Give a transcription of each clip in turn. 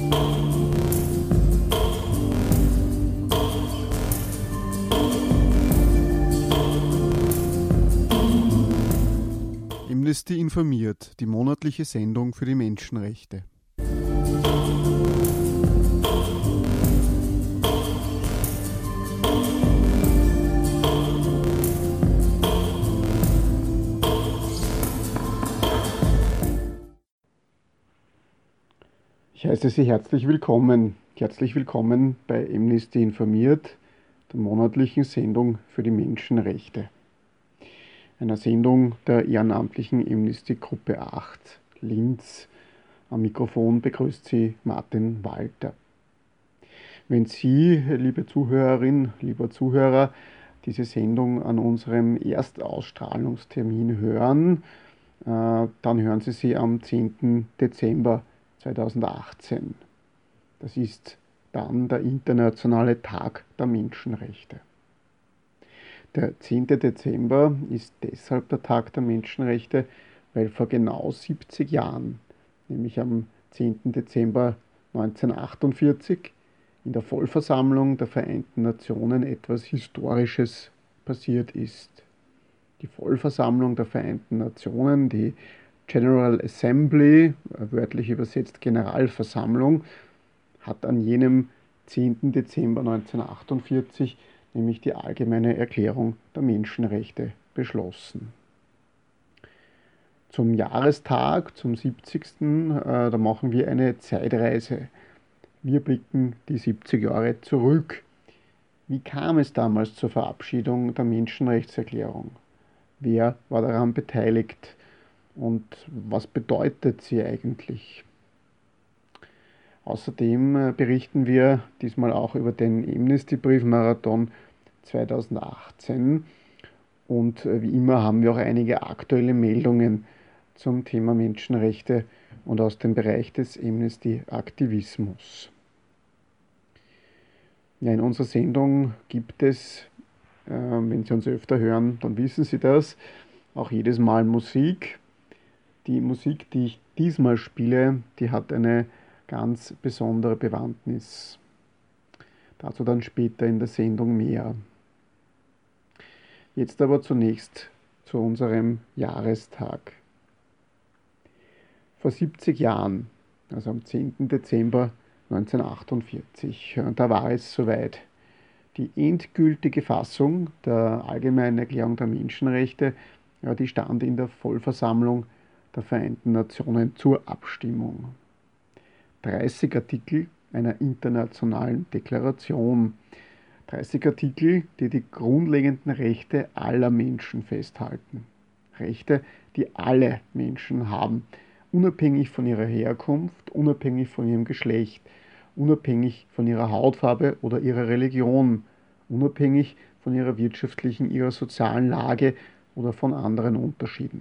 Amnesty informiert, die monatliche Sendung für die Menschenrechte. Ich heiße Sie herzlich willkommen bei Amnesty informiert, der monatlichen Sendung für die Menschenrechte. Einer Sendung der ehrenamtlichen Amnesty-Gruppe 8 Linz. Am Mikrofon begrüßt Sie Martin Walter. Wenn Sie, liebe Zuhörerin, lieber Zuhörer, diese Sendung an unserem Erstausstrahlungstermin hören, dann hören Sie sie am 10. Dezember 2018. Das ist dann der internationale Tag der Menschenrechte. Der 10. Dezember ist deshalb der Tag der Menschenrechte, weil vor genau 70 Jahren, nämlich am 10. Dezember 1948, in der Vollversammlung der Vereinten Nationen etwas Historisches passiert ist. Die Vollversammlung der Vereinten Nationen, die General Assembly, wörtlich übersetzt Generalversammlung, hat an jenem 10. Dezember 1948 nämlich die Allgemeine Erklärung der Menschenrechte beschlossen. Zum Jahrestag, zum 70. Da machen wir eine Zeitreise. Wir blicken die 70 Jahre zurück. Wie kam es damals zur Verabschiedung der Menschenrechtserklärung? Wer war daran beteiligt und was bedeutet sie eigentlich? Außerdem berichten wir diesmal auch über den Amnesty-Briefmarathon 2018 und wie immer haben wir auch einige aktuelle Meldungen zum Thema Menschenrechte und aus dem Bereich des Amnesty-Aktivismus. Ja, in unserer Sendung gibt es, wenn Sie uns öfter hören, dann wissen Sie das, auch jedes Mal Musik. Die Musik, die ich diesmal spiele, die hat eine ganz besondere Bewandtnis. Dazu dann später in der Sendung mehr. Jetzt aber zunächst zu unserem Jahrestag. Vor 70 Jahren, also am 10. Dezember 1948, da war es soweit. Die endgültige Fassung der Allgemeinen Erklärung der Menschenrechte, ja, die stand in der Vollversammlung der Vereinten Nationen zur Abstimmung. 30 Artikel einer internationalen Deklaration. 30 Artikel, die die grundlegenden Rechte aller Menschen festhalten. Rechte, die alle Menschen haben, unabhängig von ihrer Herkunft, unabhängig von ihrem Geschlecht, unabhängig von ihrer Hautfarbe oder ihrer Religion, unabhängig von ihrer wirtschaftlichen, ihrer sozialen Lage oder von anderen Unterschieden.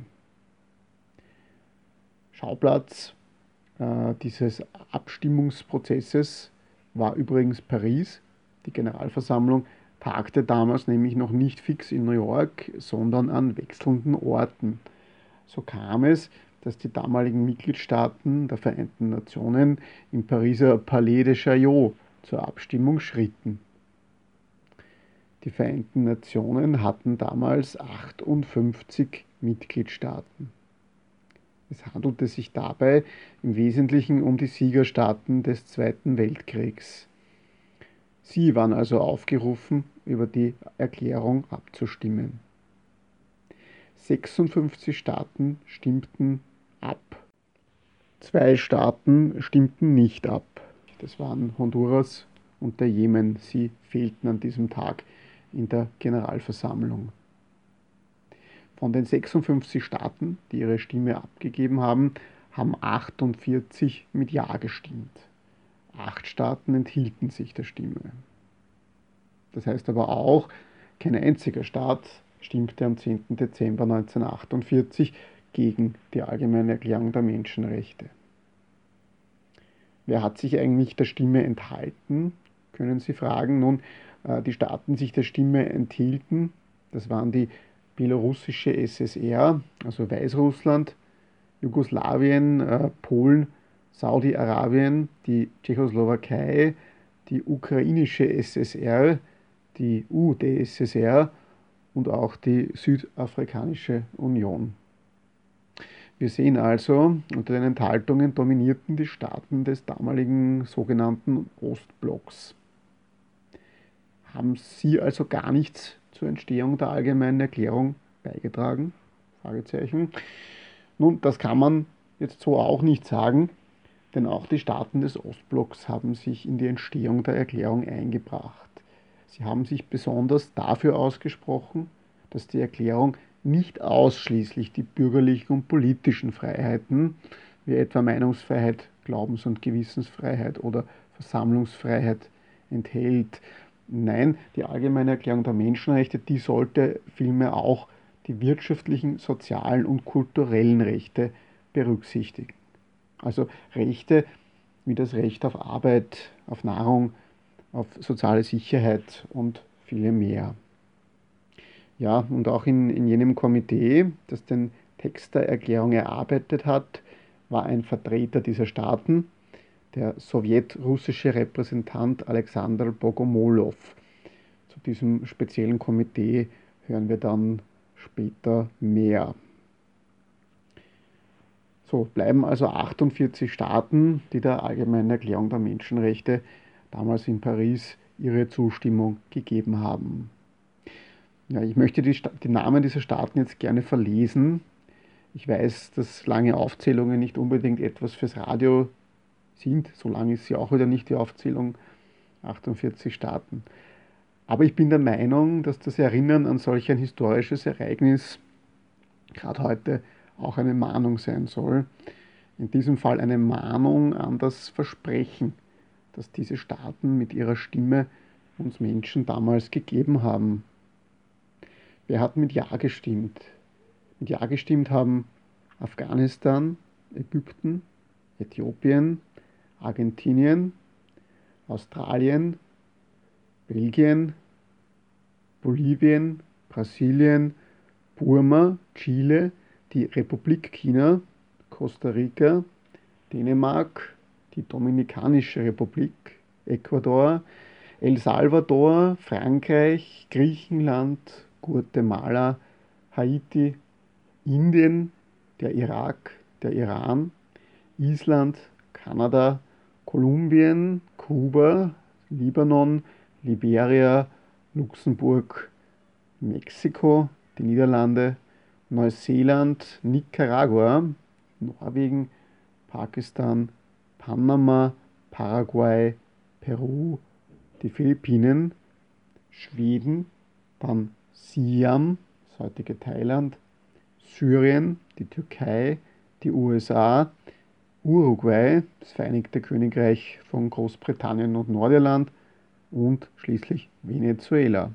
Schauplatz dieses Abstimmungsprozesses war übrigens Paris. Die Generalversammlung tagte damals nämlich noch nicht fix in New York, sondern an wechselnden Orten. So kam es, dass die damaligen Mitgliedstaaten der Vereinten Nationen im Pariser Palais de Chaillot zur Abstimmung schritten. Die Vereinten Nationen hatten damals 58 Mitgliedstaaten. Es handelte sich dabei im Wesentlichen um die Siegerstaaten des Zweiten Weltkriegs. Sie waren also aufgerufen, über die Erklärung abzustimmen. 56 Staaten stimmten ab. 2 Staaten stimmten nicht ab. Das waren Honduras und der Jemen. Sie fehlten an diesem Tag in der Generalversammlung. Von den 56 Staaten, die ihre Stimme abgegeben haben, haben 48 mit Ja gestimmt. 8 Staaten enthielten sich der Stimme. Das heißt aber auch, kein einziger Staat stimmte am 10. Dezember 1948 gegen die Allgemeine Erklärung der Menschenrechte. Wer hat sich eigentlich der Stimme enthalten, können Sie fragen. Nun, die Staaten, die sich der Stimme enthielten, das waren die belarussische SSR, also Weißrussland, Jugoslawien, Polen Saudi-Arabien, die Tschechoslowakei, die ukrainische SSR, die UdSSR und auch die Südafrikanische Union. Wir sehen also, unter den Enthaltungen dominierten die Staaten des damaligen sogenannten Ostblocks. Haben sie also gar nichts zur Entstehung der Allgemeinen Erklärung beigetragen? Fragezeichen. Nun, das kann man jetzt so auch nicht sagen, denn auch die Staaten des Ostblocks haben sich in die Entstehung der Erklärung eingebracht. Sie haben sich besonders dafür ausgesprochen, dass die Erklärung nicht ausschließlich die bürgerlichen und politischen Freiheiten, wie etwa Meinungsfreiheit, Glaubens- und Gewissensfreiheit oder Versammlungsfreiheit enthält. Nein, die Allgemeine Erklärung der Menschenrechte, die sollte vielmehr auch die wirtschaftlichen, sozialen und kulturellen Rechte berücksichtigen. Also Rechte wie das Recht auf Arbeit, auf Nahrung, auf soziale Sicherheit und viele mehr. Ja, und auch in jenem Komitee, das den Text der Erklärung erarbeitet hat, war ein Vertreter dieser Staaten, der sowjetrussische Repräsentant Alexander Bogomolow. Zu diesem speziellen Komitee hören wir dann später mehr. So bleiben also 48 Staaten, die der Allgemeinen Erklärung der Menschenrechte damals in Paris ihre Zustimmung gegeben haben. Ja, ich möchte die Namen dieser Staaten jetzt gerne verlesen. Ich weiß, dass lange Aufzählungen nicht unbedingt etwas fürs Radio sind. So lang ist sie auch wieder nicht, die Aufzählung, 48 Staaten. Aber ich bin der Meinung, dass das Erinnern an solch ein historisches Ereignis gerade heute auch eine Mahnung sein soll. In diesem Fall eine Mahnung an das Versprechen, das diese Staaten mit ihrer Stimme uns Menschen damals gegeben haben. Wer hat mit Ja gestimmt? Mit Ja gestimmt haben Afghanistan, Ägypten, Äthiopien, Argentinien, Australien, Belgien, Bolivien, Brasilien, Burma, Chile, die Republik China, Costa Rica, Dänemark, die Dominikanische Republik, Ecuador, El Salvador, Frankreich, Griechenland, Guatemala, Haiti, Indien, der Irak, der Iran, Island, Kanada, Kolumbien, Kuba, Libanon, Liberia, Luxemburg, Mexiko, die Niederlande, Neuseeland, Nicaragua, Norwegen, Pakistan, Panama, Paraguay, Peru, die Philippinen, Schweden, dann Siam, das heutige Thailand, Syrien, die Türkei, die USA, Uruguay, das Vereinigte Königreich von Großbritannien und Nordirland und schließlich Venezuela.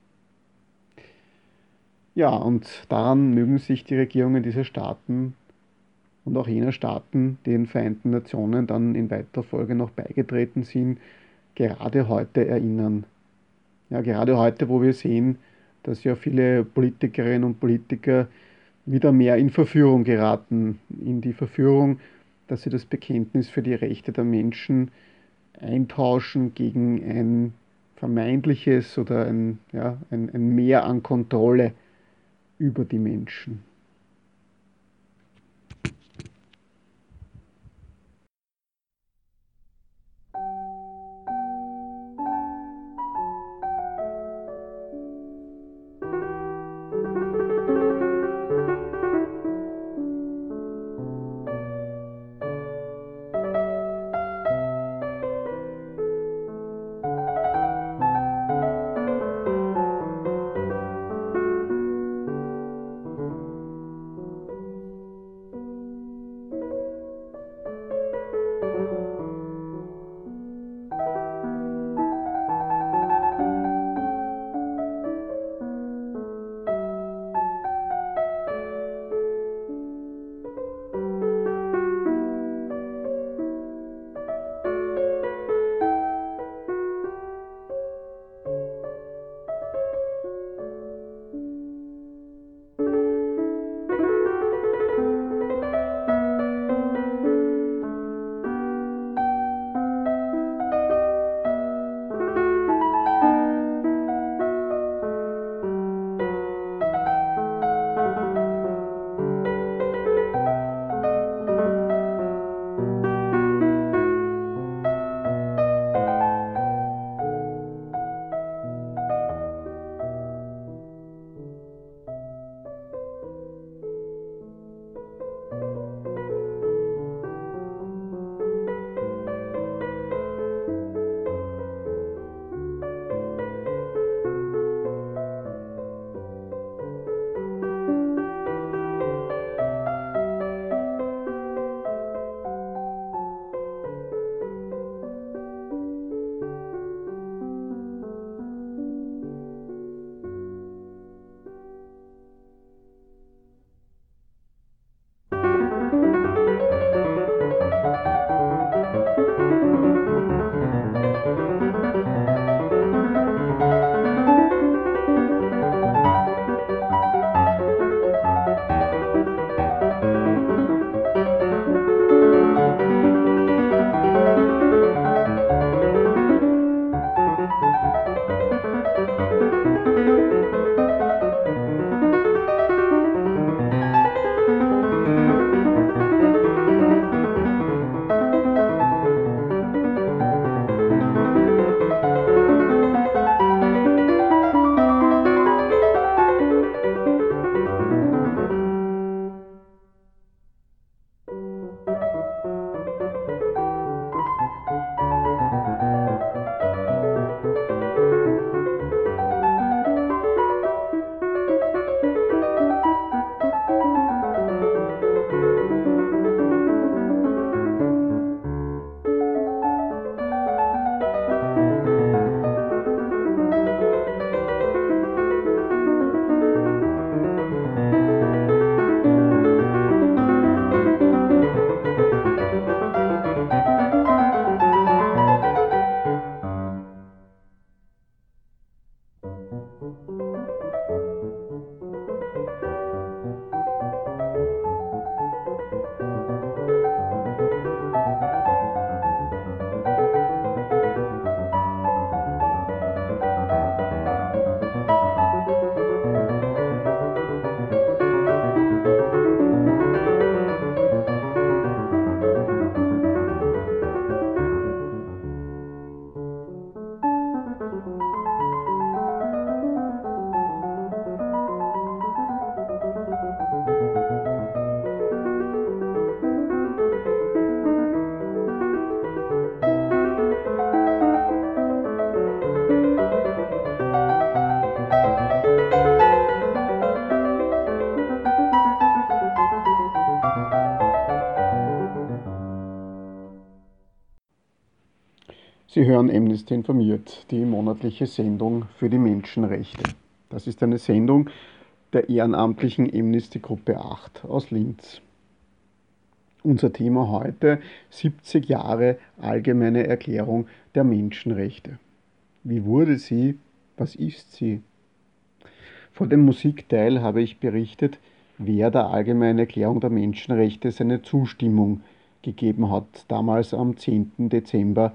Ja, und daran mögen sich die Regierungen dieser Staaten und auch jener Staaten, die den Vereinten Nationen dann in weiterer Folge noch beigetreten sind, gerade heute erinnern. Ja, gerade heute, wo wir sehen, dass ja viele Politikerinnen und Politiker wieder mehr in Verführung geraten, in die Verführung, dass sie das Bekenntnis für die Rechte der Menschen eintauschen gegen ein vermeintliches oder ein Mehr an Kontrolle über die Menschen. Sie hören Amnesty informiert, die monatliche Sendung für die Menschenrechte. Das ist eine Sendung der ehrenamtlichen Amnesty-Gruppe 8 aus Linz. Unser Thema heute: 70 Jahre Allgemeine Erklärung der Menschenrechte. Wie wurde sie? Was ist sie? Vor dem Musikteil habe ich berichtet, wer der Allgemeinen Erklärung der Menschenrechte seine Zustimmung gegeben hat, damals am 10. Dezember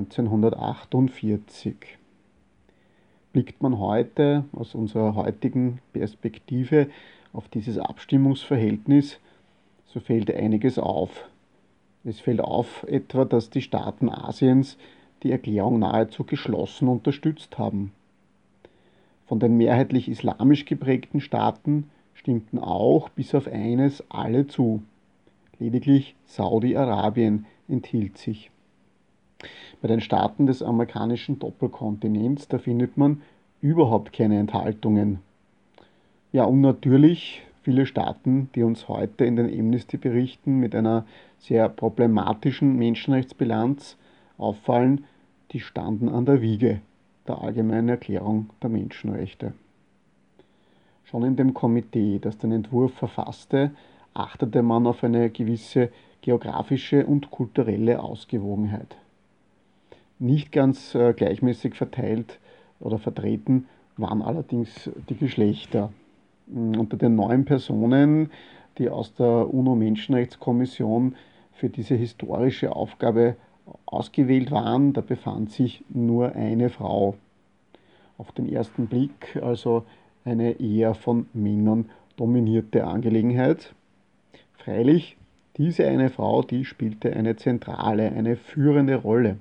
1948. Blickt man heute aus unserer heutigen Perspektive auf dieses Abstimmungsverhältnis, so fällt einiges auf. Es fällt auf etwa, dass die Staaten Asiens die Erklärung nahezu geschlossen unterstützt haben. Von den mehrheitlich islamisch geprägten Staaten stimmten auch bis auf eines alle zu. Lediglich Saudi-Arabien enthielt sich. Bei den Staaten des amerikanischen Doppelkontinents, da findet man überhaupt keine Enthaltungen. Ja, und natürlich viele Staaten, die uns heute in den Amnesty-Berichten mit einer sehr problematischen Menschenrechtsbilanz auffallen, die standen an der Wiege der Allgemeinen Erklärung der Menschenrechte. Schon in dem Komitee, das den Entwurf verfasste, achtete man auf eine gewisse geografische und kulturelle Ausgewogenheit. Nicht ganz gleichmäßig verteilt oder vertreten waren allerdings die Geschlechter. Unter den 9 Personen, die aus der UNO-Menschenrechtskommission für diese historische Aufgabe ausgewählt waren, da befand sich nur eine Frau. Auf den ersten Blick also eine eher von Männern dominierte Angelegenheit. Freilich, diese eine Frau, die spielte eine zentrale, eine führende Rolle.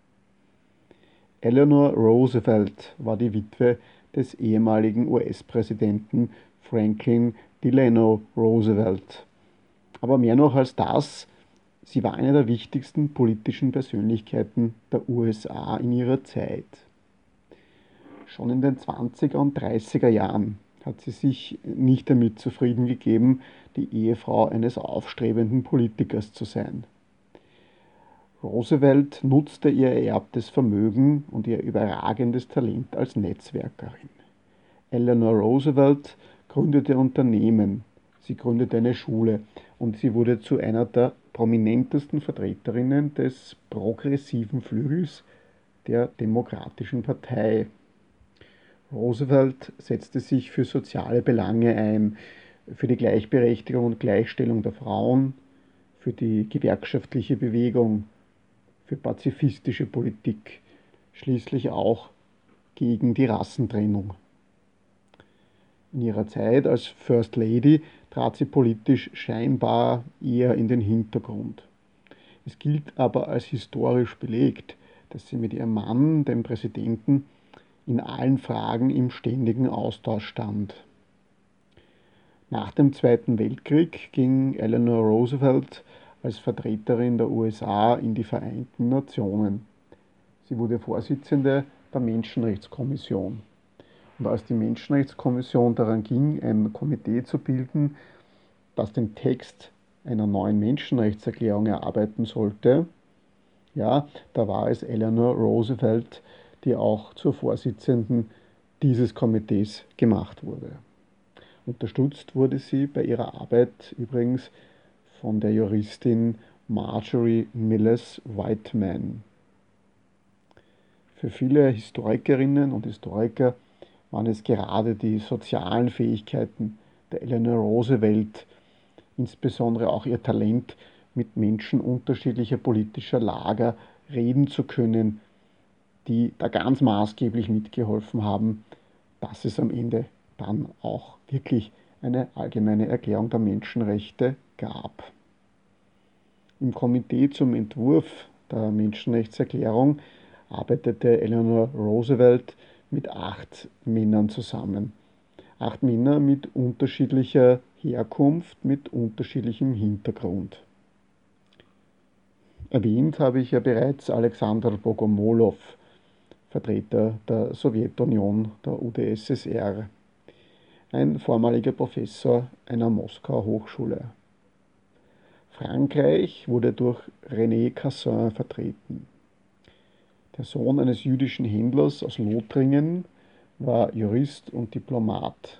Eleanor Roosevelt war die Witwe des ehemaligen US-Präsidenten Franklin Delano Roosevelt. Aber mehr noch als das, sie war eine der wichtigsten politischen Persönlichkeiten der USA in ihrer Zeit. Schon in den 20er und 30er Jahren hat sie sich nicht damit zufrieden gegeben, die Ehefrau eines aufstrebenden Politikers zu sein. Roosevelt nutzte ihr ererbtes Vermögen und ihr überragendes Talent als Netzwerkerin. Eleanor Roosevelt gründete Unternehmen, sie gründete eine Schule und sie wurde zu einer der prominentesten Vertreterinnen des progressiven Flügels der Demokratischen Partei. Roosevelt setzte sich für soziale Belange ein, für die Gleichberechtigung und Gleichstellung der Frauen, für die gewerkschaftliche Bewegung, für pazifistische Politik, schließlich auch gegen die Rassentrennung. In ihrer Zeit als First Lady trat sie politisch scheinbar eher in den Hintergrund. Es gilt aber als historisch belegt, dass sie mit ihrem Mann, dem Präsidenten, in allen Fragen im ständigen Austausch stand. Nach dem Zweiten Weltkrieg ging Eleanor Roosevelt als Vertreterin der USA in die Vereinten Nationen. Sie wurde Vorsitzende der Menschenrechtskommission. Und als die Menschenrechtskommission daran ging, ein Komitee zu bilden, das den Text einer neuen Menschenrechtserklärung erarbeiten sollte, ja, da war es Eleanor Roosevelt, die auch zur Vorsitzenden dieses Komitees gemacht wurde. Unterstützt wurde sie bei ihrer Arbeit übrigens von der Juristin Marjorie Milles Whiteman. Für viele Historikerinnen und Historiker waren es gerade die sozialen Fähigkeiten der Eleanor Roosevelt, insbesondere auch ihr Talent, mit Menschen unterschiedlicher politischer Lager reden zu können, die da ganz maßgeblich mitgeholfen haben, dass es am Ende dann auch wirklich eine allgemeine Erklärung der Menschenrechte gab. Im Komitee zum Entwurf der Menschenrechtserklärung arbeitete Eleanor Roosevelt mit 8 Männern zusammen. 8 Männer mit unterschiedlicher Herkunft, mit unterschiedlichem Hintergrund. Erwähnt habe ich ja bereits Alexander Bogomolow, Vertreter der Sowjetunion, der UdSSR, ein vormaliger Professor einer Moskauer Hochschule. Frankreich wurde durch René Cassin vertreten. Der Sohn eines jüdischen Händlers aus Lothringen war Jurist und Diplomat.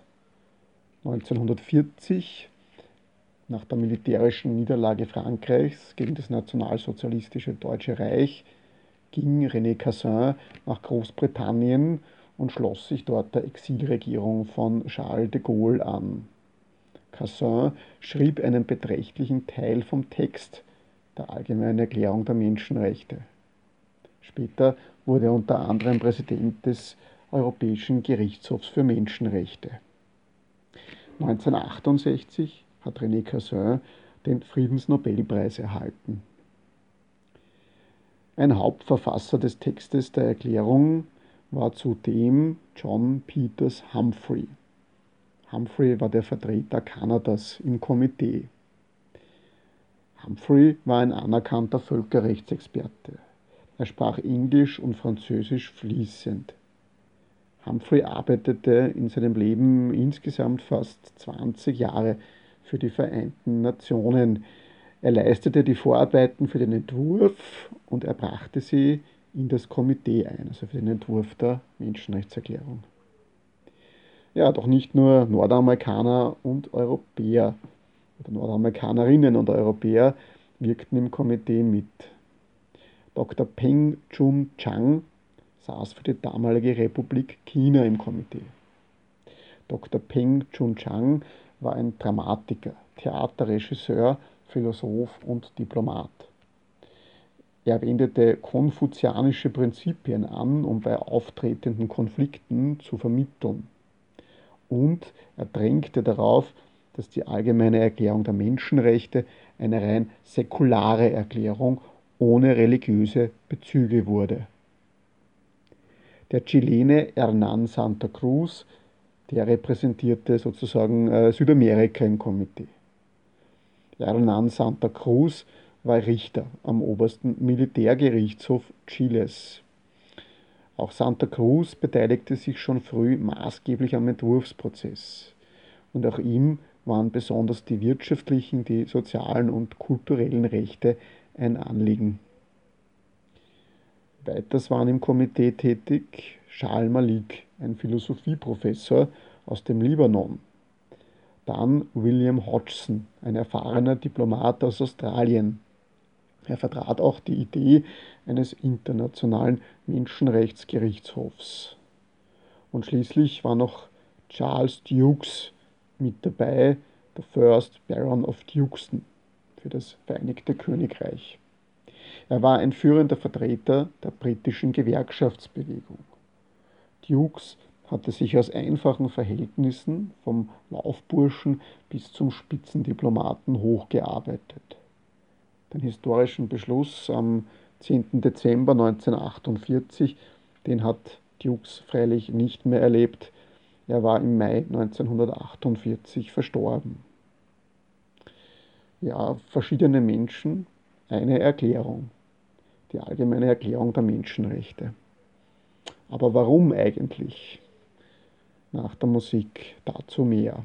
1940, nach der militärischen Niederlage Frankreichs gegen das nationalsozialistische Deutsche Reich, ging René Cassin nach Großbritannien und schloss sich dort der Exilregierung von Charles de Gaulle an. Cassin schrieb einen beträchtlichen Teil vom Text der Allgemeinen Erklärung der Menschenrechte. Später wurde er unter anderem Präsident des Europäischen Gerichtshofs für Menschenrechte. 1968 hat René Cassin den Friedensnobelpreis erhalten. Ein Hauptverfasser des Textes der Erklärung war zudem John Peters Humphrey. Humphrey war der Vertreter Kanadas im Komitee. Humphrey war ein anerkannter Völkerrechtsexperte. Er sprach Englisch und Französisch fließend. Humphrey arbeitete in seinem Leben insgesamt fast 20 Jahre für die Vereinten Nationen. Er leistete die Vorarbeiten für den Entwurf und er brachte sie in das Komitee ein, also für den Entwurf der Menschenrechtserklärung. Ja, doch nicht nur Nordamerikaner und Europäer oder Nordamerikanerinnen und Europäer wirkten im Komitee mit. Dr. Peng Chun-Chang saß für die damalige Republik China im Komitee. Dr. Peng Chun-Chang war ein Dramatiker, Theaterregisseur, Philosoph und Diplomat. Er wendete konfuzianische Prinzipien an, um bei auftretenden Konflikten zu vermitteln. Und er drängte darauf, dass die Allgemeine Erklärung der Menschenrechte eine rein säkulare Erklärung ohne religiöse Bezüge wurde. Der Chilene Hernán Santa Cruz, der repräsentierte sozusagen Südamerika im Komitee. Hernán Santa Cruz war Richter am obersten Militärgerichtshof Chiles. Auch Santa Cruz beteiligte sich schon früh maßgeblich am Entwurfsprozess. Und auch ihm waren besonders die wirtschaftlichen, die sozialen und kulturellen Rechte ein Anliegen. Weiters waren im Komitee tätig Charles Malik, ein Philosophieprofessor aus dem Libanon. Dann William Hodgson, ein erfahrener Diplomat aus Australien. Er vertrat auch die Idee eines internationalen Menschenrechtsgerichtshofs. Und schließlich war noch Charles Dukes mit dabei, der First Baron of Dukeston für das Vereinigte Königreich. Er war ein führender Vertreter der britischen Gewerkschaftsbewegung. Dukes hatte sich aus einfachen Verhältnissen vom Laufburschen bis zum Spitzendiplomaten hochgearbeitet. Den historischen Beschluss am 10. Dezember 1948, den hat Dukes freilich nicht mehr erlebt. Er war im Mai 1948 verstorben. Ja, verschiedene Menschen, eine Erklärung, die Allgemeine Erklärung der Menschenrechte. Aber warum eigentlich? Nach der Musik dazu mehr.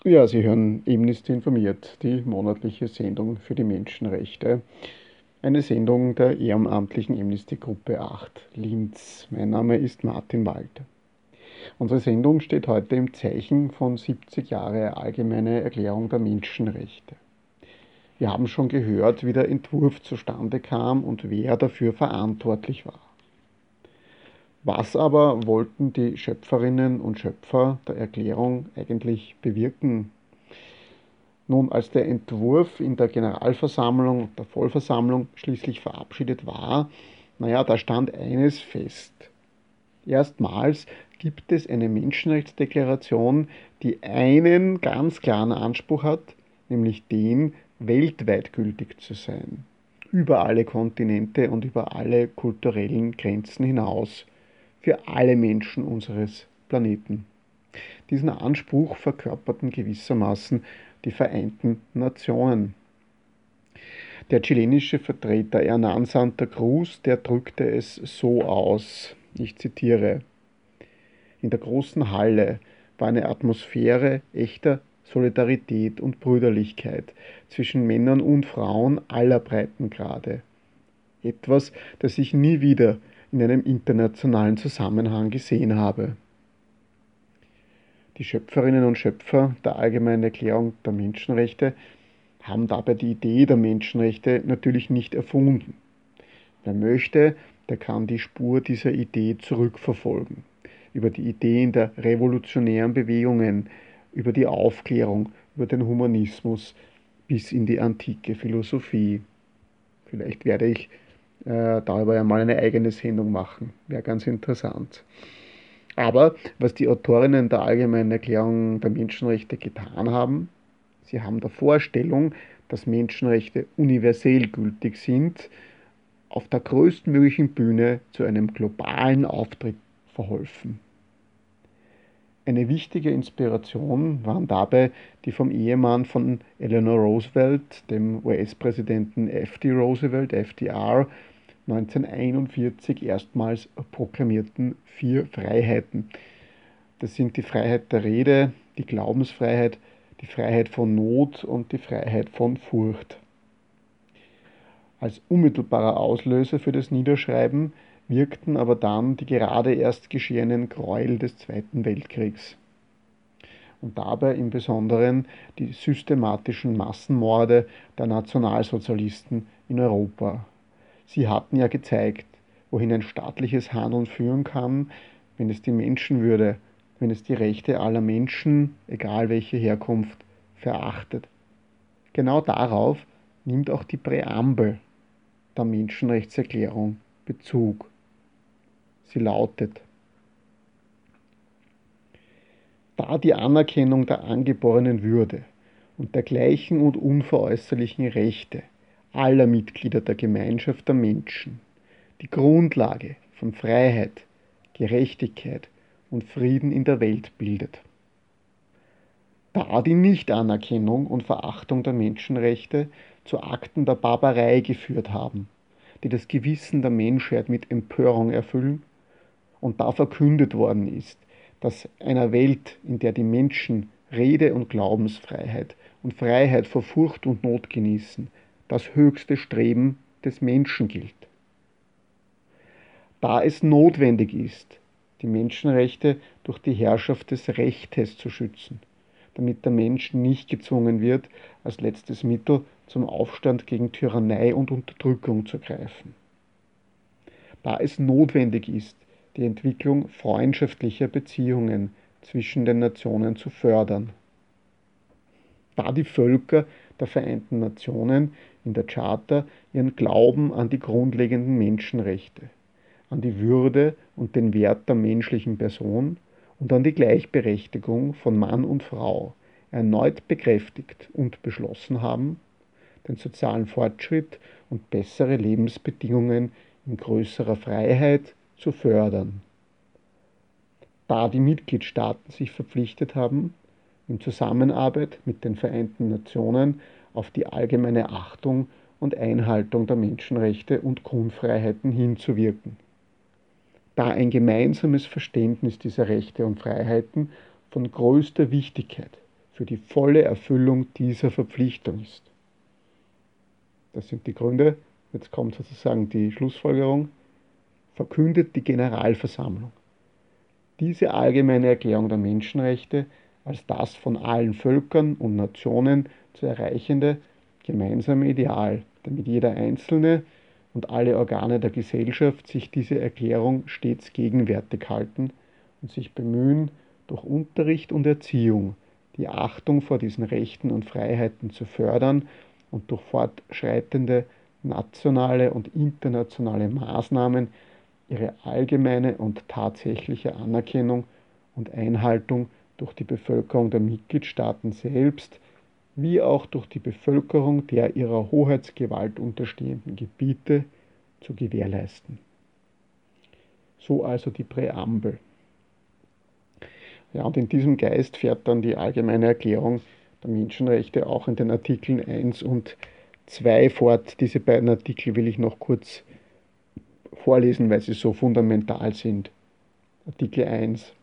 Ja, Sie hören Amnesty informiert, die monatliche Sendung für die Menschenrechte. Eine Sendung der ehrenamtlichen Amnesty-Gruppe 8 Linz. Mein Name ist Martin Walter. Unsere Sendung steht heute im Zeichen von 70 Jahre Allgemeine Erklärung der Menschenrechte. Wir haben schon gehört, wie der Entwurf zustande kam und wer dafür verantwortlich war. Was aber wollten die Schöpferinnen und Schöpfer der Erklärung eigentlich bewirken? Nun, als der Entwurf in der Generalversammlung, der Vollversammlung schließlich verabschiedet war, da stand eines fest. Erstmals gibt es eine Menschenrechtsdeklaration, die einen ganz klaren Anspruch hat, nämlich den, weltweit gültig zu sein. Über alle Kontinente und über alle kulturellen Grenzen hinaus. Für alle Menschen unseres Planeten. Diesen Anspruch verkörperten gewissermaßen die Vereinten Nationen. Der chilenische Vertreter Hernán Santa Cruz, der drückte es so aus, ich zitiere: In der großen Halle war eine Atmosphäre echter Solidarität und Brüderlichkeit zwischen Männern und Frauen aller Breitengrade. Etwas, das ich nie wieder in einem internationalen Zusammenhang gesehen habe. Die Schöpferinnen und Schöpfer der Allgemeinen Erklärung der Menschenrechte haben dabei die Idee der Menschenrechte natürlich nicht erfunden. Wer möchte, der kann die Spur dieser Idee zurückverfolgen. Über die Ideen der revolutionären Bewegungen, über die Aufklärung, über den Humanismus bis in die antike Philosophie. Vielleicht werde ich darüber ja mal eine eigene Sendung machen. Wäre ganz interessant. Aber was die Autorinnen der Allgemeinen Erklärung der Menschenrechte getan haben, sie haben der Vorstellung, dass Menschenrechte universell gültig sind, auf der größtmöglichen Bühne zu einem globalen Auftritt verholfen. Eine wichtige Inspiration waren dabei die vom Ehemann von Eleanor Roosevelt, dem US-Präsidenten F.D. Roosevelt, FDR, 1941 erstmals proklamierten 4 Freiheiten. Das sind die Freiheit der Rede, die Glaubensfreiheit, die Freiheit von Not und die Freiheit von Furcht. Als unmittelbarer Auslöser für das Niederschreiben wirkten aber dann die gerade erst geschehenen Gräuel des Zweiten Weltkriegs. Und dabei im Besonderen die systematischen Massenmorde der Nationalsozialisten in Europa. Sie hatten ja gezeigt, wohin ein staatliches Handeln führen kann, wenn es die Menschenwürde, wenn es die Rechte aller Menschen, egal welche Herkunft, verachtet. Genau darauf nimmt auch die Präambel der Menschenrechtserklärung Bezug. Sie lautet: Da die Anerkennung der angeborenen Würde und der gleichen und unveräußerlichen Rechte aller Mitglieder der Gemeinschaft der Menschen die Grundlage von Freiheit, Gerechtigkeit und Frieden in der Welt bildet. Da die Nichtanerkennung und Verachtung der Menschenrechte zu Akten der Barbarei geführt haben, die das Gewissen der Menschheit mit Empörung erfüllen, und da verkündet worden ist, dass einer Welt, in der die Menschen Rede- und Glaubensfreiheit und Freiheit vor Furcht und Not genießen, das höchste Streben des Menschen gilt. Da es notwendig ist, die Menschenrechte durch die Herrschaft des Rechtes zu schützen, damit der Mensch nicht gezwungen wird, als letztes Mittel zum Aufstand gegen Tyrannei und Unterdrückung zu greifen. Da es notwendig ist, die Entwicklung freundschaftlicher Beziehungen zwischen den Nationen zu fördern. Da die Völker der Vereinten Nationen in der Charta ihren Glauben an die grundlegenden Menschenrechte, an die Würde und den Wert der menschlichen Person und an die Gleichberechtigung von Mann und Frau erneut bekräftigt und beschlossen haben, den sozialen Fortschritt und bessere Lebensbedingungen in größerer Freiheit zu fördern. Da die Mitgliedstaaten sich verpflichtet haben, in Zusammenarbeit mit den Vereinten Nationen auf die allgemeine Achtung und Einhaltung der Menschenrechte und Grundfreiheiten hinzuwirken. Da ein gemeinsames Verständnis dieser Rechte und Freiheiten von größter Wichtigkeit für die volle Erfüllung dieser Verpflichtung ist. Das sind die Gründe. Jetzt kommt sozusagen die Schlussfolgerung. Verkündet die Generalversammlung diese allgemeine Erklärung der Menschenrechte als das von allen Völkern und Nationen zu erreichende gemeinsame Ideal, damit jeder Einzelne und alle Organe der Gesellschaft sich diese Erklärung stets gegenwärtig halten und sich bemühen, durch Unterricht und Erziehung die Achtung vor diesen Rechten und Freiheiten zu fördern und durch fortschreitende nationale und internationale Maßnahmen ihre allgemeine und tatsächliche Anerkennung und Einhaltung durch die Bevölkerung der Mitgliedstaaten selbst, wie auch durch die Bevölkerung der ihrer Hoheitsgewalt unterstehenden Gebiete zu gewährleisten. So also die Präambel. Ja, und in diesem Geist fährt dann die Allgemeine Erklärung der Menschenrechte auch in den Artikeln 1 und 2 fort. Diese beiden Artikel will ich noch kurz vorlesen, weil sie so fundamental sind. Artikel 1.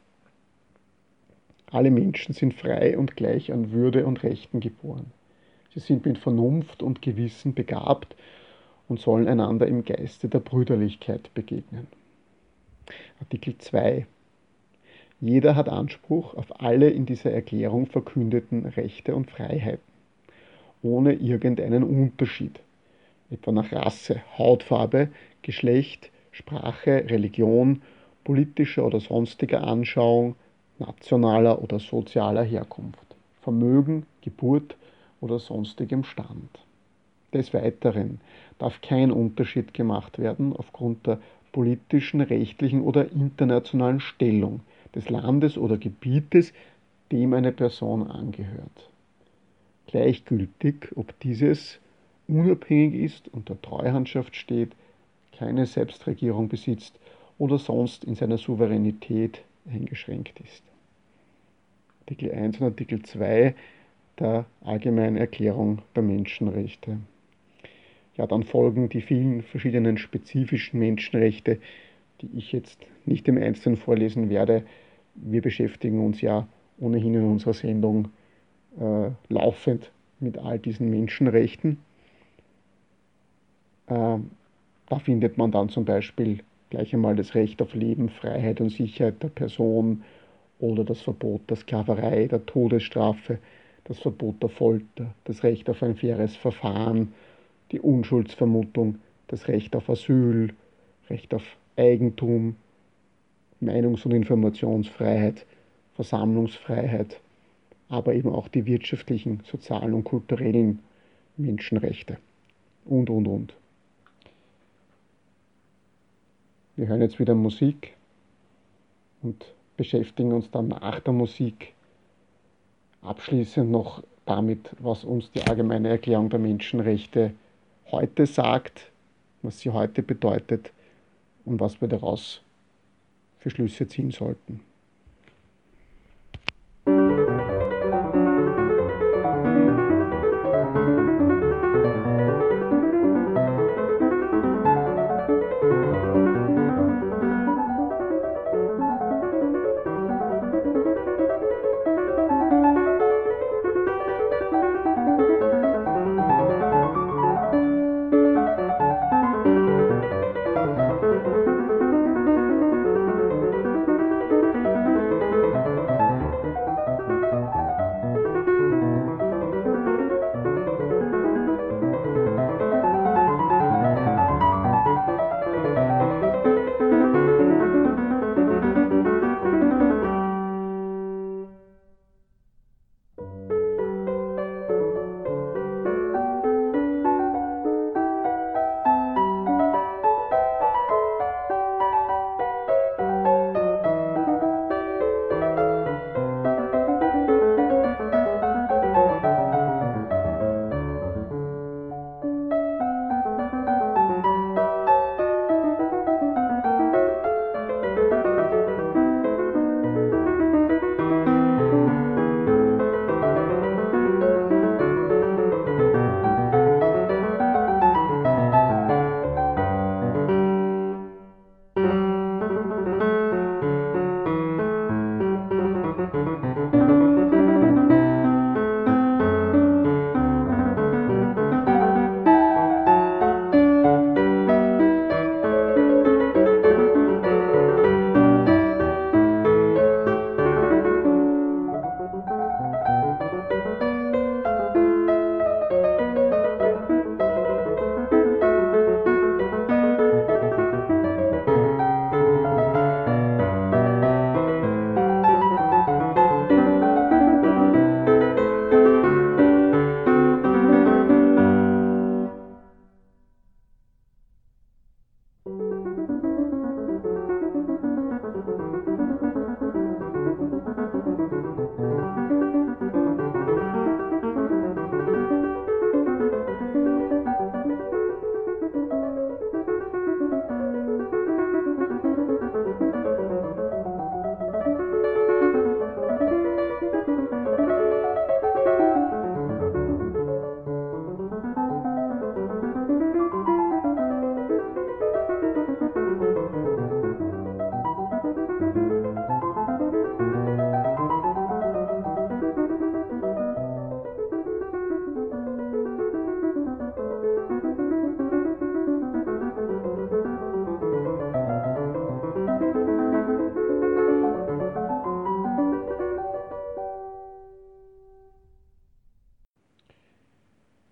Alle Menschen sind frei und gleich an Würde und Rechten geboren. Sie sind mit Vernunft und Gewissen begabt und sollen einander im Geiste der Brüderlichkeit begegnen. Artikel 2. Jeder hat Anspruch auf alle in dieser Erklärung verkündeten Rechte und Freiheiten, ohne irgendeinen Unterschied, etwa nach Rasse, Hautfarbe, Geschlecht, Sprache, Religion, politischer oder sonstiger Anschauung, nationaler oder sozialer Herkunft, Vermögen, Geburt oder sonstigem Stand. Des Weiteren darf kein Unterschied gemacht werden aufgrund der politischen, rechtlichen oder internationalen Stellung des Landes oder Gebietes, dem eine Person angehört. Gleichgültig, ob dieses unabhängig ist, unter Treuhandschaft steht, keine Selbstregierung besitzt oder sonst in seiner Souveränität eingeschränkt ist. Artikel 1 und Artikel 2 der Allgemeinen Erklärung der Menschenrechte. Ja, dann folgen die vielen verschiedenen spezifischen Menschenrechte, die ich jetzt nicht im Einzelnen vorlesen werde. Wir beschäftigen uns ja ohnehin in unserer Sendung laufend mit all diesen Menschenrechten. Da findet man dann zum Beispiel gleich einmal das Recht auf Leben, Freiheit und Sicherheit der Person oder das Verbot der Sklaverei, der Todesstrafe, das Verbot der Folter, das Recht auf ein faires Verfahren, die Unschuldsvermutung, das Recht auf Asyl, Recht auf Eigentum, Meinungs- und Informationsfreiheit, Versammlungsfreiheit, aber eben auch die wirtschaftlichen, sozialen und kulturellen Menschenrechte und. Wir hören jetzt wieder Musik und beschäftigen uns dann nach der Musik abschließend noch damit, was uns die Allgemeine Erklärung der Menschenrechte heute sagt, was sie heute bedeutet und was wir daraus für Schlüsse ziehen sollten.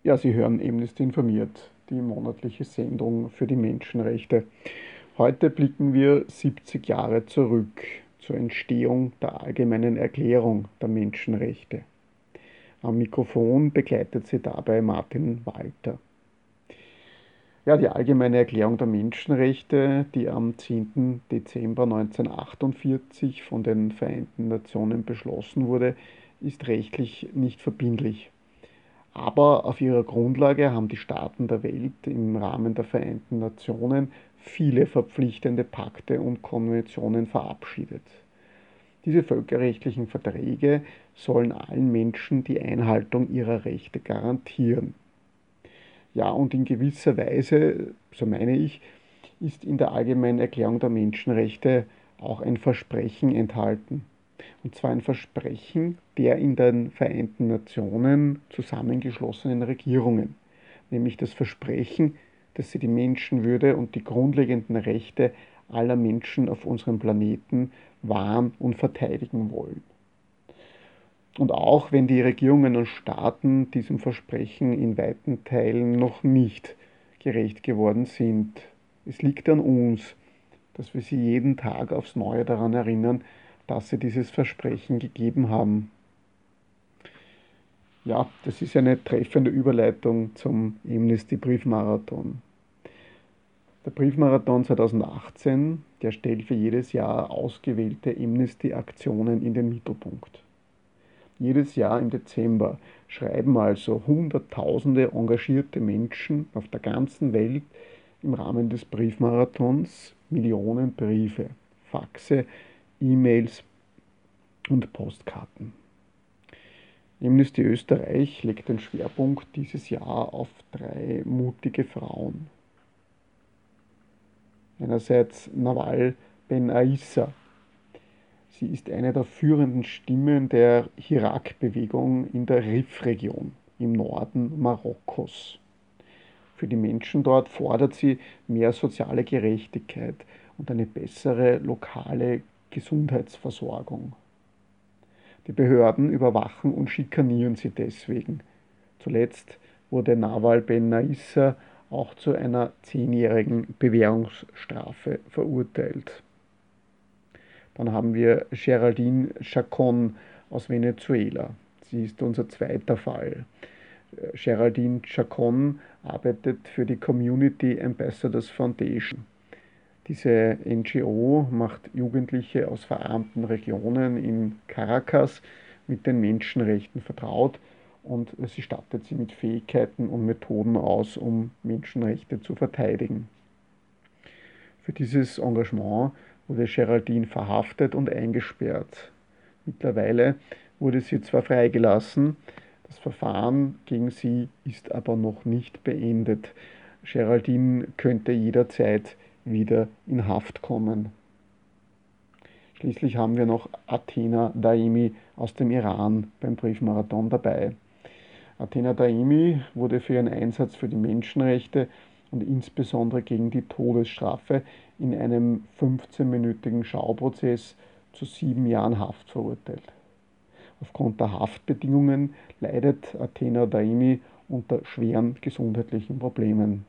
Ja, Sie hören Amnesty informiert, die monatliche Sendung für die Menschenrechte. Heute blicken wir 70 Jahre zurück zur Entstehung der Allgemeinen Erklärung der Menschenrechte. Am Mikrofon begleitet Sie dabei Martin Walter. Ja, die Allgemeine Erklärung der Menschenrechte, die am 10. Dezember 1948 von den Vereinten Nationen beschlossen wurde, ist rechtlich nicht verbindlich. Aber auf ihrer Grundlage haben die Staaten der Welt im Rahmen der Vereinten Nationen viele verpflichtende Pakte und Konventionen verabschiedet. Diese völkerrechtlichen Verträge sollen allen Menschen die Einhaltung ihrer Rechte garantieren. Ja, und in gewisser Weise, so meine ich, ist in der Allgemeinen Erklärung der Menschenrechte auch ein Versprechen enthalten. Und zwar ein Versprechen der in den Vereinten Nationen zusammengeschlossenen Regierungen, nämlich das Versprechen, dass sie die Menschenwürde und die grundlegenden Rechte aller Menschen auf unserem Planeten wahren und verteidigen wollen. Und auch wenn die Regierungen und Staaten diesem Versprechen in weiten Teilen noch nicht gerecht geworden sind, es liegt an uns, dass wir sie jeden Tag aufs Neue daran erinnern, dass sie dieses Versprechen gegeben haben. Ja, das ist eine treffende Überleitung zum Amnesty-Briefmarathon. Der Briefmarathon 2018, der stellt für jedes Jahr ausgewählte Amnesty-Aktionen in den Mittelpunkt. Jedes Jahr im Dezember schreiben also Hunderttausende engagierte Menschen auf der ganzen Welt im Rahmen des Briefmarathons Millionen Briefe, Faxe, E-Mails und Postkarten. Amnesty Österreich legt den Schwerpunkt dieses Jahr auf 3 mutige Frauen. Einerseits Nawal Ben-Aissa. Sie ist eine der führenden Stimmen der Hirak-Bewegung in der Rif-Region im Norden Marokkos. Für die Menschen dort fordert sie mehr soziale Gerechtigkeit und eine bessere lokale Gesundheitsversorgung. Die Behörden überwachen und schikanieren sie deswegen. Zuletzt wurde Nawal Ben-Aissa auch zu einer 10-jährigen Bewährungsstrafe verurteilt. Dann haben wir Geraldine Chacón aus Venezuela. Sie ist unser zweiter Fall. Geraldine Chacón arbeitet für die Community Ambassadors Foundation. Diese NGO macht Jugendliche aus verarmten Regionen in Caracas mit den Menschenrechten vertraut und sie stattet sie mit Fähigkeiten und Methoden aus, um Menschenrechte zu verteidigen. Für dieses Engagement wurde Geraldine verhaftet und eingesperrt. Mittlerweile wurde sie zwar freigelassen, das Verfahren gegen sie ist aber noch nicht beendet. Geraldine könnte jederzeit wieder in Haft kommen. Schließlich haben wir noch Athena Daimi aus dem Iran beim Briefmarathon dabei. Athena Daimi wurde für ihren Einsatz für die Menschenrechte und insbesondere gegen die Todesstrafe in einem 15-minütigen Schauprozess zu 7 Jahren Haft verurteilt. Aufgrund der Haftbedingungen leidet Athena Daimi unter schweren gesundheitlichen Problemen.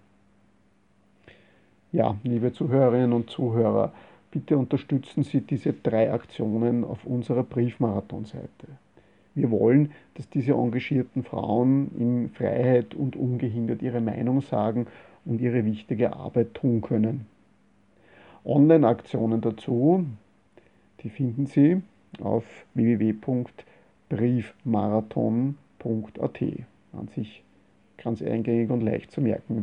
Ja, liebe Zuhörerinnen und Zuhörer, bitte unterstützen Sie diese 3 Aktionen auf unserer Briefmarathon-Seite. Wir wollen, dass diese engagierten Frauen in Freiheit und ungehindert ihre Meinung sagen und ihre wichtige Arbeit tun können. Online-Aktionen dazu, die finden Sie auf www.briefmarathon.at. An sich ganz eingängig und leicht zu merken,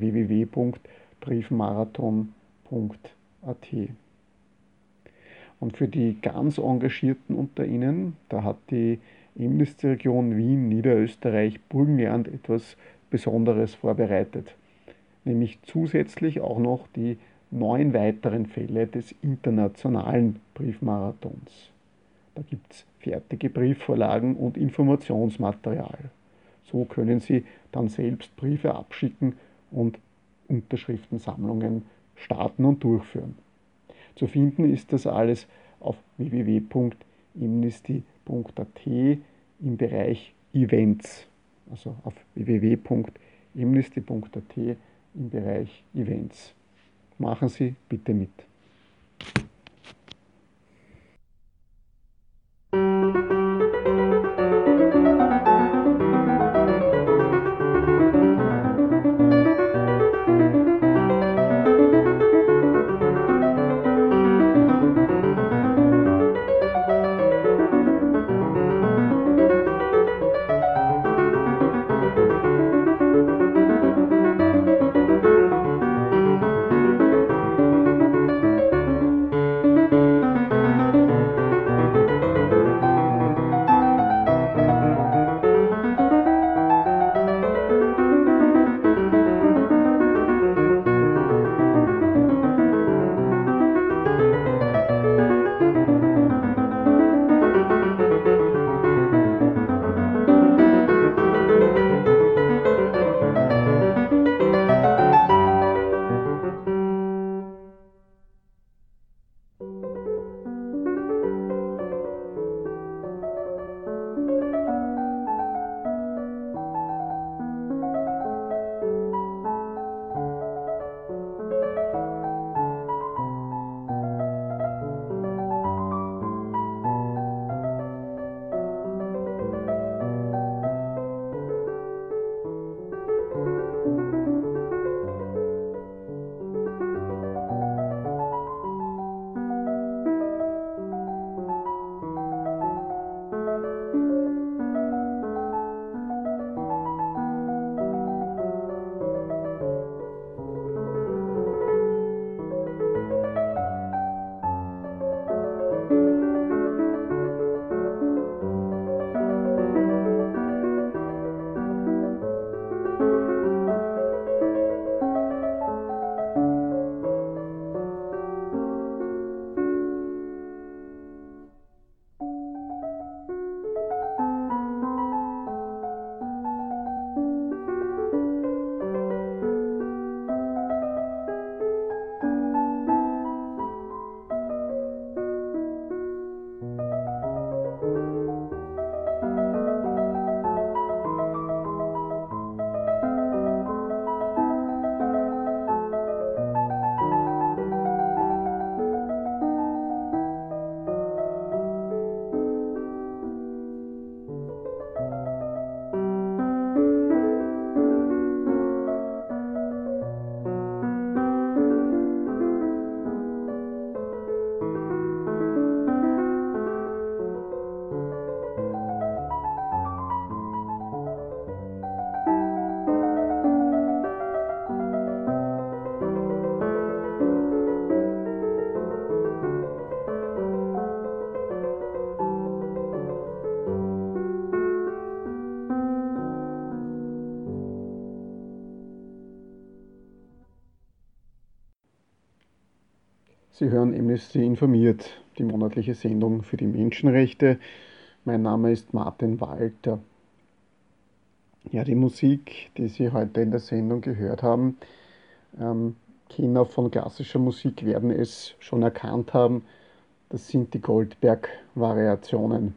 www.briefmarathon.at. Und für die ganz Engagierten unter Ihnen, da hat die Amnesty-Region Wien, Niederösterreich, Burgenland etwas Besonderes vorbereitet. Nämlich zusätzlich auch noch die 9 weiteren Fälle des internationalen Briefmarathons. Da gibt es fertige Briefvorlagen und Informationsmaterial. So können Sie dann selbst Briefe abschicken und Unterschriftensammlungen starten und durchführen. Zu finden ist das alles auf www.amnesty.at im Bereich Events, also auf www.amnesty.at amnesty.at im Bereich Events. Machen Sie bitte mit. Sie hören Amnesty informiert, die monatliche Sendung für die Menschenrechte. Mein Name ist Martin Walter. Ja, die Musik, die Sie heute in der Sendung gehört haben, Kenner von klassischer Musik werden es schon erkannt haben. Das sind die Goldberg-Variationen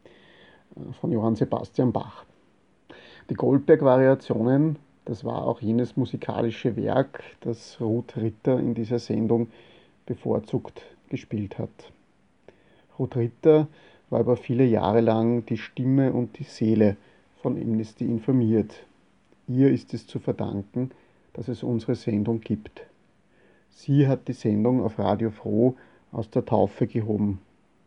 von Johann Sebastian Bach. Die Goldberg-Variationen, das war auch jenes musikalische Werk, das Ruth Ritter in dieser Sendung bevorzugt gespielt hat. Ruth Ritter war über viele Jahre lang die Stimme und die Seele von Amnesty informiert. Ihr ist es zu verdanken, dass es unsere Sendung gibt. Sie hat die Sendung auf Radio Froh aus der Taufe gehoben.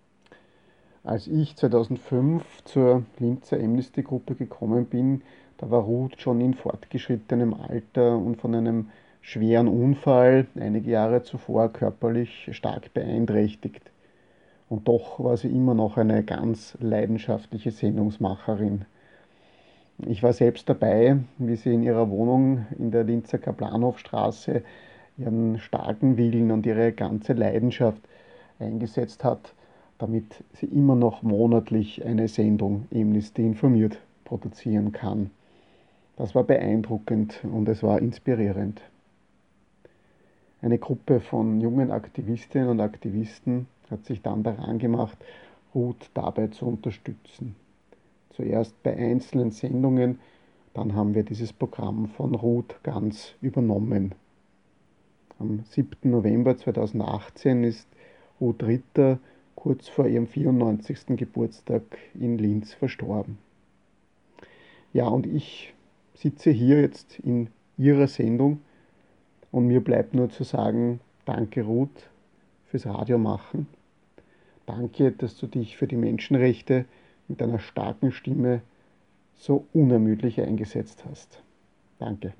Als ich 2005 zur Linzer Amnesty-Gruppe gekommen bin, da war Ruth schon in fortgeschrittenem Alter und von einem schweren Unfall einige Jahre zuvor körperlich stark beeinträchtigt. Und doch war sie immer noch eine ganz leidenschaftliche Sendungsmacherin. Ich war selbst dabei, wie sie in ihrer Wohnung in der Linzer Kaplanhofstraße ihren starken Willen und ihre ganze Leidenschaft eingesetzt hat, damit sie immer noch monatlich eine Sendung Amnesty informiert produzieren kann. Das war beeindruckend und es war inspirierend. Eine Gruppe von jungen Aktivistinnen und Aktivisten hat sich dann daran gemacht, Ruth dabei zu unterstützen. Zuerst bei einzelnen Sendungen, dann haben wir dieses Programm von Ruth ganz übernommen. Am 7. November 2018 ist Ruth Ritter kurz vor ihrem 94. Geburtstag in Linz verstorben. Ja, und ich sitze hier jetzt in ihrer Sendung und mir bleibt nur zu sagen, danke Ruth fürs Radiomachen. Danke, dass du dich für die Menschenrechte mit deiner starken Stimme so unermüdlich eingesetzt hast. Danke.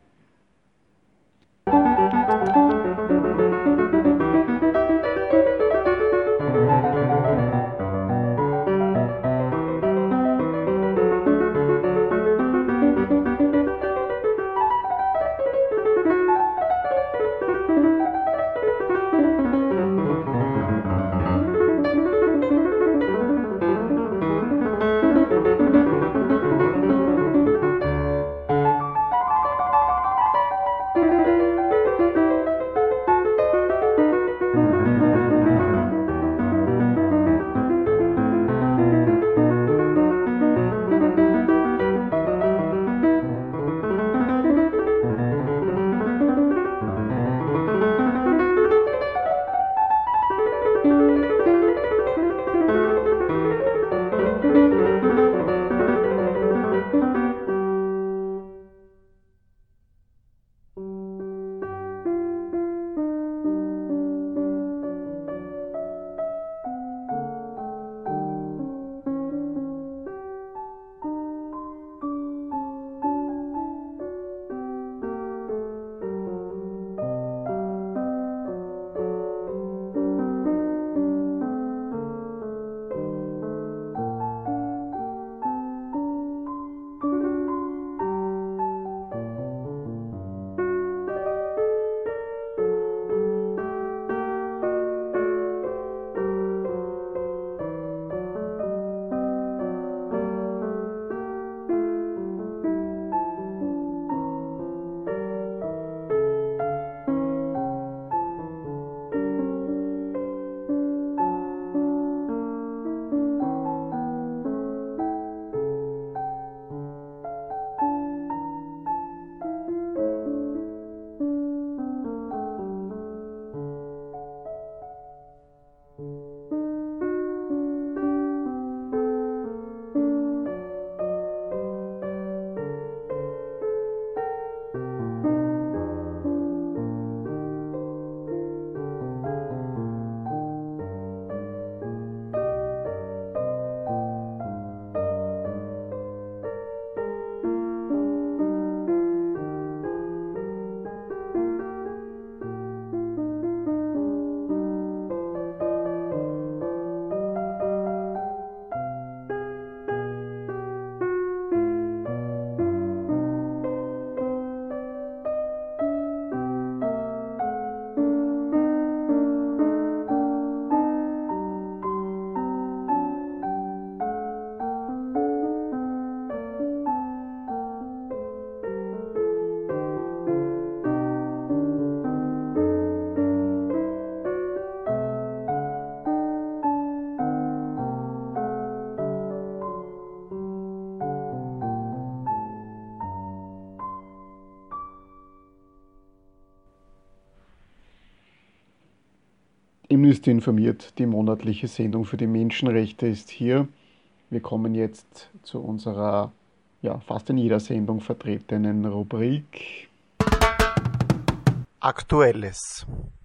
Amnesty informiert, die monatliche Sendung für die Menschenrechte ist hier. Wir kommen jetzt zu unserer fast in jeder Sendung vertretenen Rubrik Aktuelles.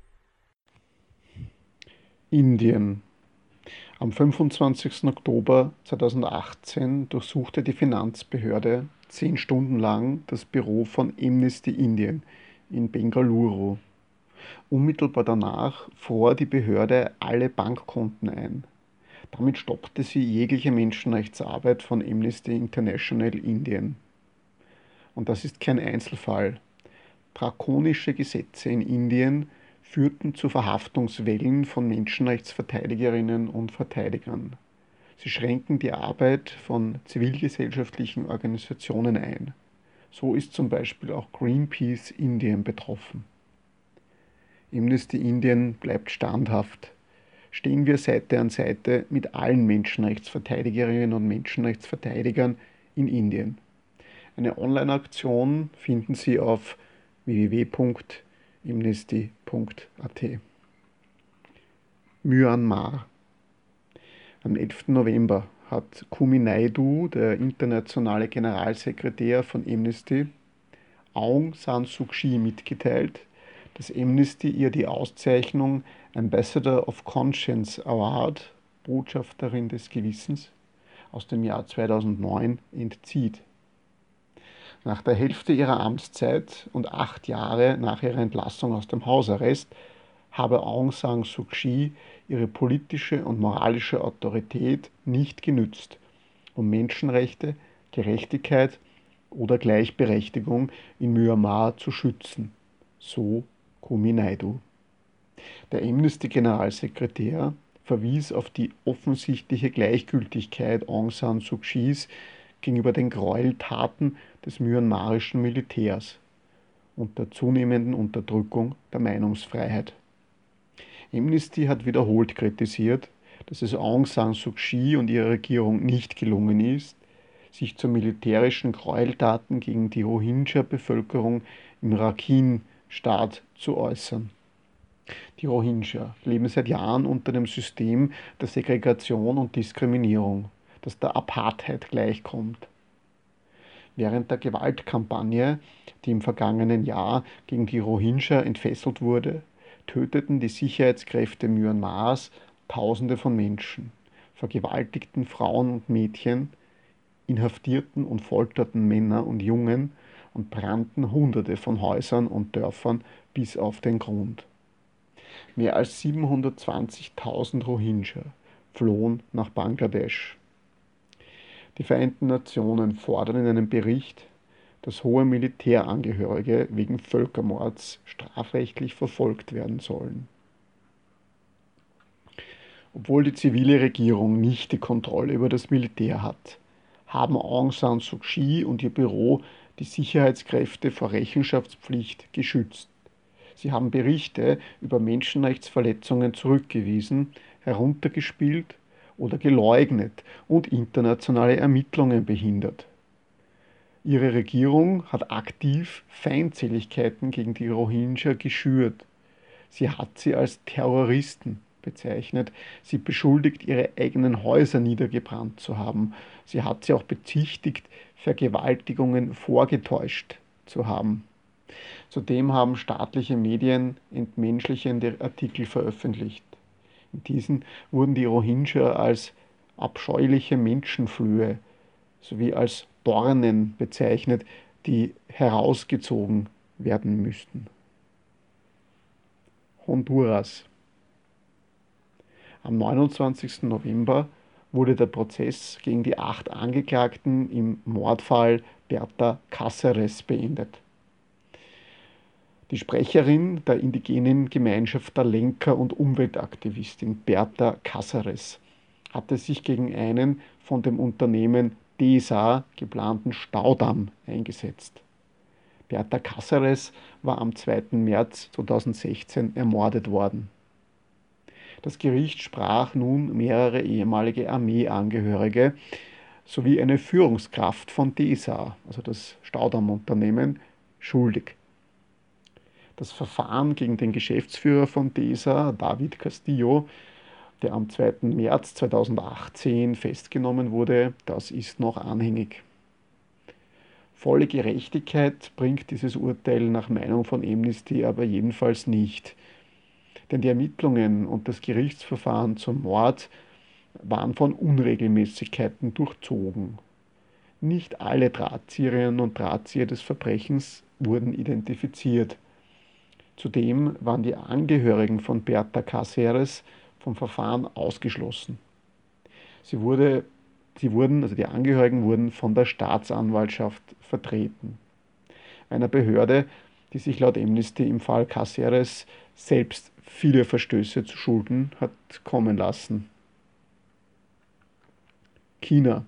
Indien. Am 25. Oktober 2018 durchsuchte die Finanzbehörde 10 Stunden lang das Büro von Amnesty Indien in Bengaluru. Unmittelbar danach fror die Behörde alle Bankkonten ein. Damit stoppte sie jegliche Menschenrechtsarbeit von Amnesty International Indien. Und das ist kein Einzelfall. Drakonische Gesetze in Indien führten zu Verhaftungswellen von Menschenrechtsverteidigerinnen und Verteidigern. Sie schränken die Arbeit von zivilgesellschaftlichen Organisationen ein. So ist zum Beispiel auch Greenpeace Indien betroffen. Amnesty Indien bleibt standhaft. Stehen wir Seite an Seite mit allen Menschenrechtsverteidigerinnen und Menschenrechtsverteidigern in Indien. Eine Online-Aktion finden Sie auf www.amnesty.at. Myanmar. Am 11. November hat Kumi Naidoo, der internationale Generalsekretär von Amnesty, Aung San Suu Kyi mitgeteilt, dass Amnesty ihr die Auszeichnung Ambassador of Conscience Award, Botschafterin des Gewissens, aus dem Jahr 2009 entzieht. Nach der Hälfte ihrer Amtszeit und 8 Jahre nach ihrer Entlassung aus dem Hausarrest habe Aung San Suu Kyi ihre politische und moralische Autorität nicht genützt, um Menschenrechte, Gerechtigkeit oder Gleichberechtigung in Myanmar zu schützen, so Kumi Naidoo. Der Amnesty-Generalsekretär verwies auf die offensichtliche Gleichgültigkeit Aung San Suu Kyis gegenüber den Gräueltaten des myanmarischen Militärs und der zunehmenden Unterdrückung der Meinungsfreiheit. Amnesty hat wiederholt kritisiert, dass es Aung San Suu Kyi und ihrer Regierung nicht gelungen ist, sich zu militärischen Gräueltaten gegen die Rohingya-Bevölkerung im Rakhine-Staat zu äußern. Die Rohingya leben seit Jahren unter dem System der Segregation und Diskriminierung, das der Apartheid gleichkommt. Während der Gewaltkampagne, die im vergangenen Jahr gegen die Rohingya entfesselt wurde, töteten die Sicherheitskräfte Myanmars Tausende von Menschen, vergewaltigten Frauen und Mädchen, inhaftierten und folterten Männer und Jungen und brannten Hunderte von Häusern und Dörfern bis auf den Grund. Mehr als 720.000 Rohingya flohen nach Bangladesch. Die Vereinten Nationen fordern in einem Bericht, dass hohe Militärangehörige wegen Völkermords strafrechtlich verfolgt werden sollen. Obwohl die zivile Regierung nicht die Kontrolle über das Militär hat, haben Aung San Suu Kyi und ihr Büro die Sicherheitskräfte vor Rechenschaftspflicht geschützt. Sie haben Berichte über Menschenrechtsverletzungen zurückgewiesen, heruntergespielt oder geleugnet und internationale Ermittlungen behindert. Ihre Regierung hat aktiv Feindseligkeiten gegen die Rohingya geschürt. Sie hat sie als Terroristen bezeichnet. Sie beschuldigt, ihre eigenen Häuser niedergebrannt zu haben. Sie hat sie auch bezichtigt, Vergewaltigungen vorgetäuscht zu haben. Zudem haben staatliche Medien entmenschlichende Artikel veröffentlicht. In diesen wurden die Rohingya als abscheuliche Menschenflöhe sowie als Dornen bezeichnet, die herausgezogen werden müssten. Honduras. Am 29. November wurde der Prozess gegen die 8 Angeklagten im Mordfall Berta Cáceres beendet. Die Sprecherin der indigenen Gemeinschaft der Lenca und Umweltaktivistin Berta Cáceres hatte sich gegen einen von dem Unternehmen DESA geplanten Staudamm eingesetzt. Berta Cáceres war am 2. März 2016 ermordet worden. Das Gericht sprach nun mehrere ehemalige Armeeangehörige sowie eine Führungskraft von DESA, also das Staudammunternehmen, schuldig. Das Verfahren gegen den Geschäftsführer von DESA, David Castillo, der am 2. März 2018 festgenommen wurde, das ist noch anhängig. Volle Gerechtigkeit bringt dieses Urteil nach Meinung von Amnesty aber jedenfalls nicht. Denn die Ermittlungen und das Gerichtsverfahren zum Mord waren von Unregelmäßigkeiten durchzogen. Nicht alle Drahtzieherinnen und Drahtzieher des Verbrechens wurden identifiziert. Zudem waren die Angehörigen von Berta Cáceres vom Verfahren ausgeschlossen. Also die Angehörigen wurden von der Staatsanwaltschaft vertreten. Einer Behörde, die sich laut Amnesty im Fall Cáceres selbst viele Verstöße zu Schulden hat kommen lassen. China.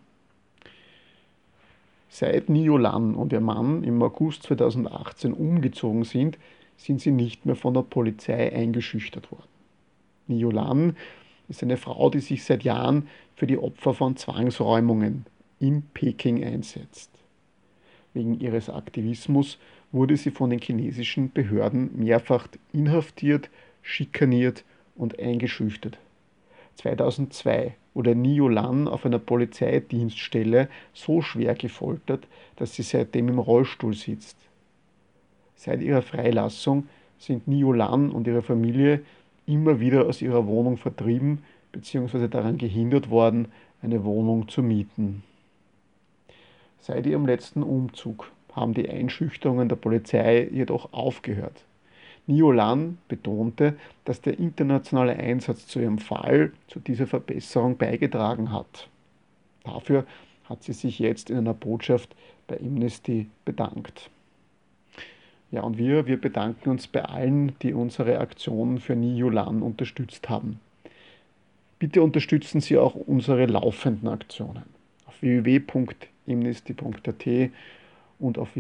Seit Niu Lan und ihr Mann im August 2018 umgezogen sind sie nicht mehr von der Polizei eingeschüchtert worden. Niu Lan ist eine Frau, die sich seit Jahren für die Opfer von Zwangsräumungen in Peking einsetzt. Wegen ihres Aktivismus wurde sie von den chinesischen Behörden mehrfach inhaftiert, schikaniert und eingeschüchtert. 2002 wurde Niu Lan auf einer Polizeidienststelle so schwer gefoltert, dass sie seitdem im Rollstuhl sitzt. Seit ihrer Freilassung sind Niu Lan und ihre Familie immer wieder aus ihrer Wohnung vertrieben bzw. daran gehindert worden, eine Wohnung zu mieten. Seit ihrem letzten Umzug haben die Einschüchterungen der Polizei jedoch aufgehört. Niu Lan betonte, dass der internationale Einsatz zu ihrem Fall zu dieser Verbesserung beigetragen hat. Dafür hat sie sich jetzt in einer Botschaft bei Amnesty bedankt. Ja, und wir bedanken uns bei allen, die unsere Aktion für Niu Lan unterstützt haben. Bitte unterstützen Sie auch unsere laufenden Aktionen auf www.amnesty.at und auf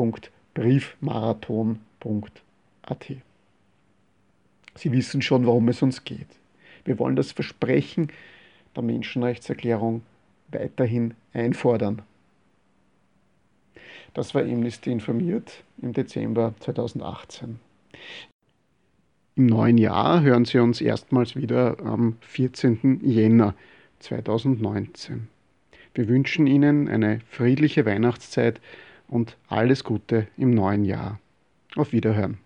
www.briefmarathon.at. Sie wissen schon, worum es uns geht. Wir wollen das Versprechen der Menschenrechtserklärung weiterhin einfordern. Das war Amnesty informiert im Dezember 2018. Im neuen Jahr hören Sie uns erstmals wieder am 14. Jänner 2019. Wir wünschen Ihnen eine friedliche Weihnachtszeit und alles Gute im neuen Jahr. Auf Wiederhören.